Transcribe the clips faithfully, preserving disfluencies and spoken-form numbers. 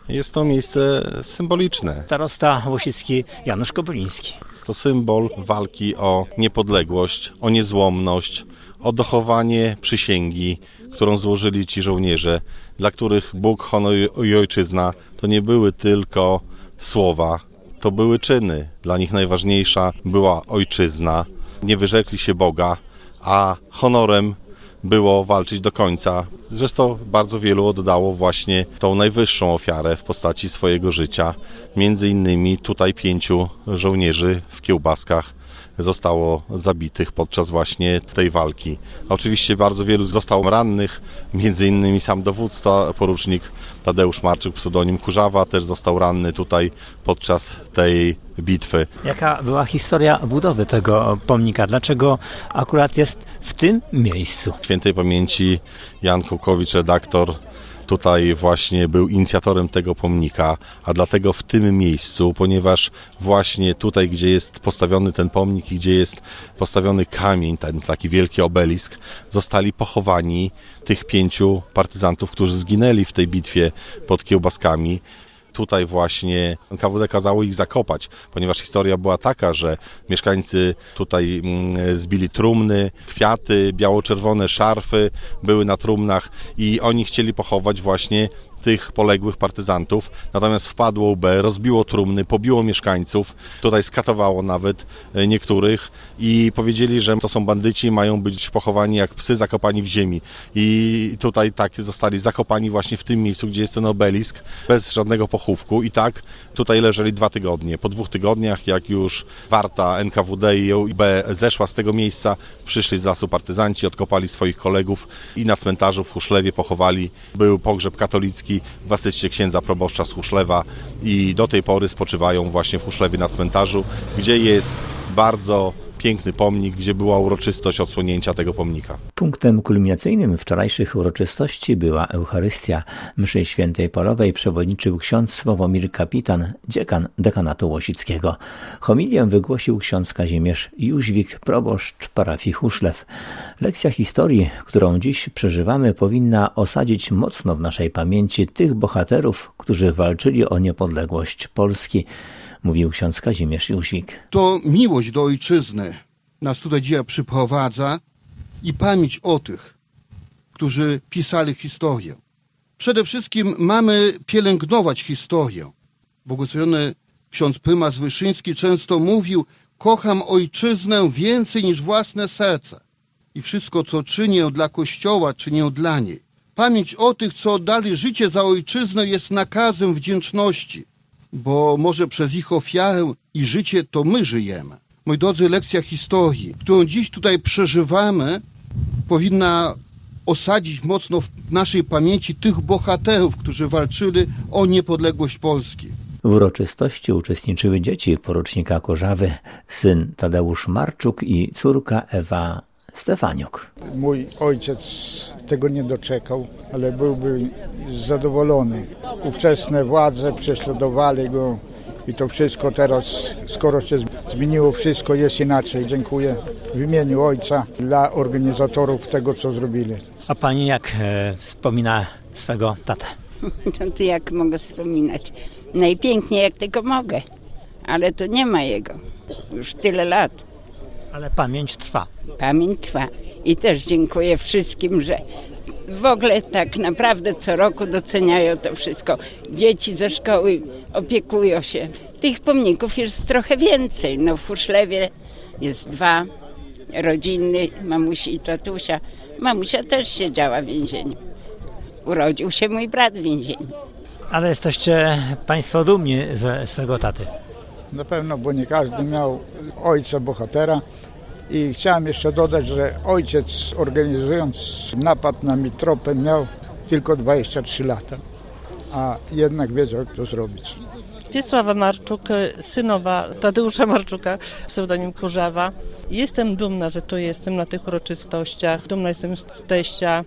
Jest to miejsce symboliczne. Starosta Łosicki Janusz Kobyliński. To symbol walki o niepodległość, o niezłomność, o dochowanie przysięgi, którą złożyli ci żołnierze, dla których Bóg, honor i ojczyzna to nie były tylko słowa, to były czyny. Dla nich najważniejsza była ojczyzna. Nie wyrzekli się Boga, a honorem było walczyć do końca. Zresztą bardzo wielu oddało właśnie tą najwyższą ofiarę w postaci swojego życia. Między innymi tutaj pięciu żołnierzy w Kiełbaskach zostało zabitych podczas właśnie tej walki. Oczywiście bardzo wielu zostało rannych, między innymi sam dowódca, porucznik Tadeusz Marczuk, pseudonim Kurzawa, też został ranny tutaj podczas tej bitwy. Jaka była historia budowy tego pomnika? Dlaczego akurat jest w tym miejscu? Świętej pamięci Jan Kołkowicz, redaktor, tutaj właśnie był inicjatorem tego pomnika, a dlatego w tym miejscu, ponieważ właśnie tutaj, gdzie jest postawiony ten pomnik i gdzie jest postawiony kamień, ten taki wielki obelisk, zostali pochowani tych pięciu partyzantów, którzy zginęli w tej bitwie pod Kiełbaskami. Tutaj właśnie K W D kazało ich zakopać, ponieważ historia była taka, że mieszkańcy tutaj zbili trumny, kwiaty, biało-czerwone szarfy były na trumnach i oni chcieli pochować właśnie tych poległych partyzantów, natomiast wpadło U B, rozbiło trumny, pobiło mieszkańców, tutaj skatowało nawet niektórych i powiedzieli, że to są bandyci, mają być pochowani jak psy zakopani w ziemi. I tutaj tak zostali zakopani właśnie w tym miejscu, gdzie jest ten obelisk, bez żadnego pochówku i tak tutaj leżeli dwa tygodnie. Po dwóch tygodniach, jak już warta N K W D i U B zeszła z tego miejsca, przyszli z lasu partyzanci, odkopali swoich kolegów i na cmentarzu w Huszlewie pochowali. Był pogrzeb katolicki w asyście księdza proboszcza z Huszlewa i do tej pory spoczywają właśnie w Huszlewie na cmentarzu, gdzie jest bardzo piękny pomnik, gdzie była uroczystość odsłonięcia tego pomnika. Punktem kulminacyjnym wczorajszych uroczystości była Eucharystia. Mszy świętej polowej przewodniczył ksiądz Sławomir Kapitan, dziekan dekanatu łosickiego. Homilię wygłosił ksiądz Kazimierz Jóźwik, proboszcz parafii Huszlew. Lekcja historii, którą dziś przeżywamy, powinna osadzić mocno w naszej pamięci tych bohaterów, którzy walczyli o niepodległość Polski, mówił ksiądz Kazimierz Jóźwik. To miłość do ojczyzny nas tutaj dzisiaj przyprowadza i pamięć o tych, którzy pisali historię. Przede wszystkim mamy pielęgnować historię. Błogosławiony ksiądz prymas Wyszyński często mówił: kocham ojczyznę więcej niż własne serce i wszystko, co czynię dla Kościoła, czynię dla niej. Pamięć o tych, co oddali życie za ojczyznę, jest nakazem wdzięczności, bo może przez ich ofiarę i życie to my żyjemy. Moi drodzy, lekcja historii, którą dziś tutaj przeżywamy, powinna osadzić mocno w naszej pamięci tych bohaterów, którzy walczyli o niepodległość Polski. W uroczystości uczestniczyły dzieci porucznika Kurzawy, syn Tadeusz Marczuk i córka Ewa Stefaniuk. Mój ojciec tego nie doczekał, ale byłby zadowolony. Ówczesne władze prześladowali go i to wszystko teraz, skoro się zmieniło, wszystko jest inaczej. Dziękuję w imieniu ojca dla organizatorów tego, co zrobili. A pani jak e, wspomina swego tatę? No to jak mogę wspominać? Najpiękniej jak tylko mogę, ale to nie ma jego. Już tyle lat. Ale pamięć trwa. Pamięć trwa. I też dziękuję wszystkim, że w ogóle tak naprawdę co roku doceniają to wszystko. Dzieci ze szkoły opiekują się. Tych pomników jest trochę więcej. No w Huszlewie jest dwa, rodzinny, mamusi i tatusia. Mamusia też siedziała w więzieniu. Urodził się mój brat w więzieniu. Ale jesteście państwo dumni ze swego taty. Na pewno, bo nie każdy miał ojca bohatera. I chciałem jeszcze dodać, że ojciec, organizując napad na Mitropę, miał tylko dwadzieścia trzy lata, a jednak wiedział, jak to zrobić. Wiesława Marczuk, synowa Tadeusza Marczuka, pseudonim Kurzawa. Jestem dumna, że tu jestem na tych uroczystościach. Dumna jestem z teścia,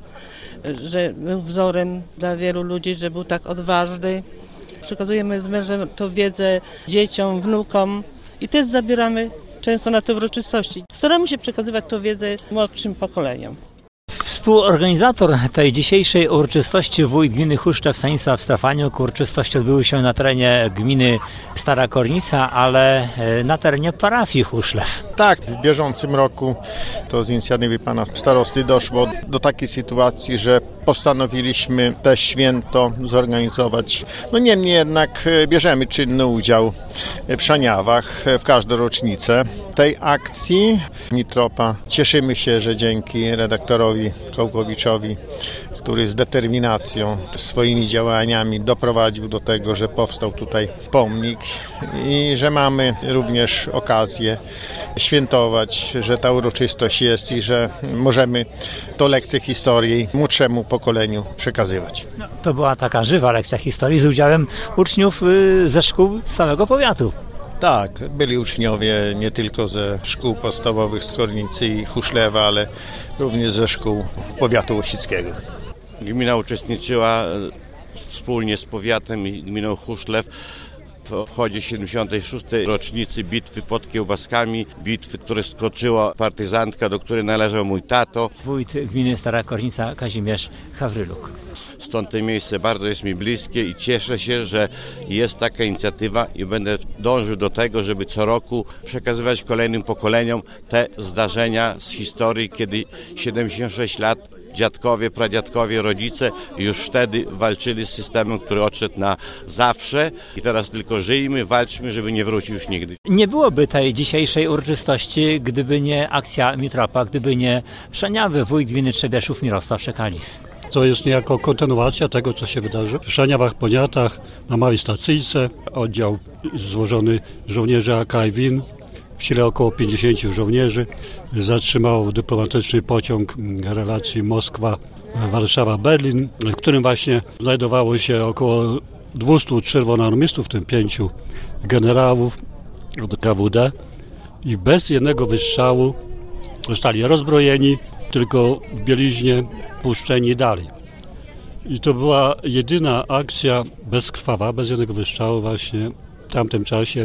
że był wzorem dla wielu ludzi, że był tak odważny. Przekazujemy z mężem tą wiedzę dzieciom, wnukom i też zabieramy często na te uroczystości. Staramy się przekazywać tą wiedzę młodszym pokoleniom. Współorganizator tej dzisiejszej uroczystości, wójt gminy Chuszczew Stanisław Stefaniuk. Uroczystości odbyły się na terenie gminy Stara Kornica, ale na terenie parafii Chuszczew. Tak, w bieżącym roku to z inicjatywy pana starosty doszło do takiej sytuacji, że postanowiliśmy te święto zorganizować. No niemniej jednak bierzemy czynny udział w szaniawach w każdą rocznicę tej akcji. Mitropa, cieszymy się, że dzięki redaktorowi Kołkowiczowi, który z determinacją swoimi działaniami doprowadził do tego, że powstał tutaj pomnik i że mamy również okazję świętować, że ta uroczystość jest i że możemy to lekcję historii młodszemu pokoleniu przekazywać. No, to była taka żywa lekcja historii z udziałem uczniów ze szkół z całego powiatu. Tak, byli uczniowie nie tylko ze szkół podstawowych z Kornicy i Chuszlewa, ale również ze szkół powiatu łosickiego. Gmina uczestniczyła wspólnie z powiatem i gminą Chuszlew w obchodzie siedemdziesiątej szóstej rocznicy bitwy pod Kiełbaskami, bitwy, której skoczyła partyzantka, do której należał mój tato. Wójt gminy Stara Kornica Kazimierz Hawryluk. Stąd to miejsce bardzo jest mi bliskie i cieszę się, że jest taka inicjatywa i będę dążył do tego, żeby co roku przekazywać kolejnym pokoleniom te zdarzenia z historii, kiedy siedemdziesiąt sześć lat dziadkowie, pradziadkowie, rodzice już wtedy walczyli z systemem, który odszedł na zawsze i teraz tylko żyjmy, walczmy, żeby nie wrócił już nigdy. Nie byłoby tej dzisiejszej uroczystości, gdyby nie akcja Mitropa, gdyby nie szaniawy wójt gminy Trzebieszów Mirosław Szekalis. To jest niejako kontynuacja tego, co się wydarzy w Szaniawach, Poniatach, na Małej Stacyjce. Oddział złożony z żołnierzy A K i W I N, w sile około pięćdziesięciu żołnierzy, zatrzymał dyplomatyczny pociąg relacji Moskwa-Warszawa-Berlin, w którym właśnie znajdowało się około dwustu czerwonoarmistów, w tym pięciu generałów od K W D i bez jednego wystrzału zostali rozbrojeni, tylko w bieliźnie puszczeni dalej. I to była jedyna akcja bezkrwawa, bez jednego wystrzału właśnie w tamtym czasie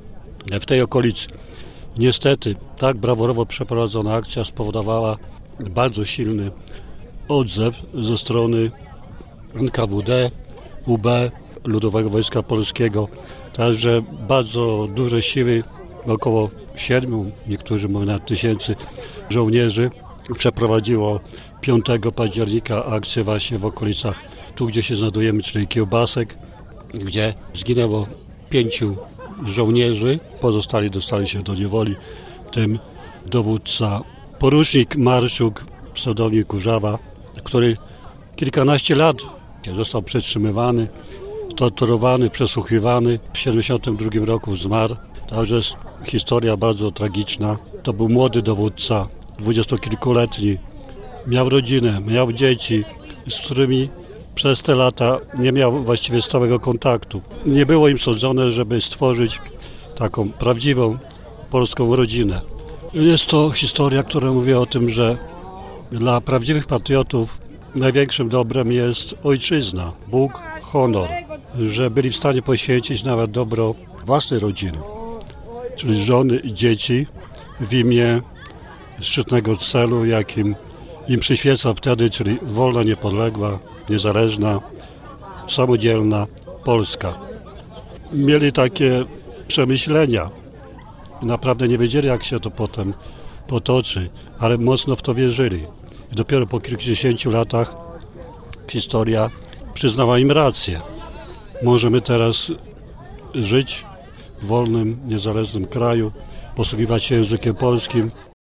w tej okolicy. Niestety tak brawurowo przeprowadzona akcja spowodowała bardzo silny odzew ze strony N K W D, U B, Ludowego Wojska Polskiego. Także bardzo duże siły, około siedmiu, niektórzy mówią nawet tysięcy żołnierzy przeprowadziło piątego października akcję właśnie w okolicach, tu gdzie się znajdujemy, czyli Kiełbasek, gdzie zginęło pięciu żołnierzy, pozostali dostali się do niewoli, w tym dowódca porucznik Marczuk, pseudonim Kurzawa, który kilkanaście lat został przetrzymywany, torturowany, przesłuchiwany. W tysiąc dziewięćset siedemdziesiątym drugim roku zmarł. Także jest historia bardzo tragiczna. To był młody dowódca, dwudziestokilkuletni. Miał rodzinę, miał dzieci, z którymi przez te lata nie miał właściwie stałego kontaktu. Nie było im sądzone, żeby stworzyć taką prawdziwą polską rodzinę. Jest to historia, która mówi o tym, że dla prawdziwych patriotów największym dobrem jest ojczyzna, Bóg, honor, że byli w stanie poświęcić nawet dobro własnej rodziny, czyli żony i dzieci w imię szczytnego celu, jakim im przyświeca wtedy, czyli wolna, niepodległa, niezależna, samodzielna Polska. Mieli takie przemyślenia. Naprawdę nie wiedzieli, jak się to potem potoczy, ale mocno w to wierzyli. I dopiero po kilkudziesięciu latach historia przyznała im rację. Możemy teraz żyć w wolnym, niezależnym kraju, posługiwać się językiem polskim,